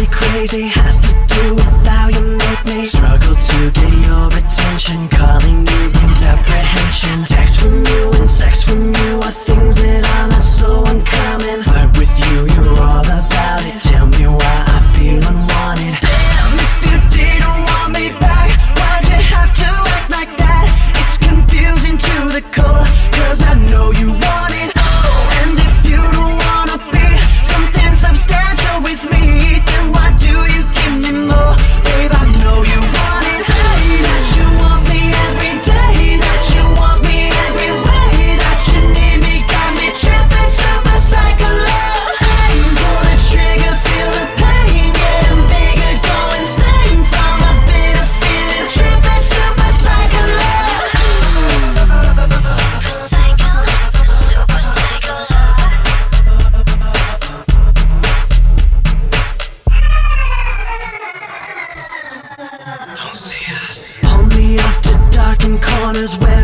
crazy has to do with how you make me struggle to get your attention. Calling you brings apprehension. Text from you and sex from you are things that are not so uncommon. But with you, you're all about it. Tell me why I feel unwanted. Damn, if you didn't want me back, why'd you have to act like that? It's confusing to the core, cause I know you want it all. And if you don't wanna be something substantial with me, then why do you give me more? Babe, I know you want it. Say that you want me every day, that you want me every way, that you need me, got me tripping, super psycho love. Hey, pull the trigger, feel the pain, getting bigger, go insane from a bitter feeling, tripping, super psycho love. Super psycho, super psycho love. Don't see us. Pull me off to darkened corners where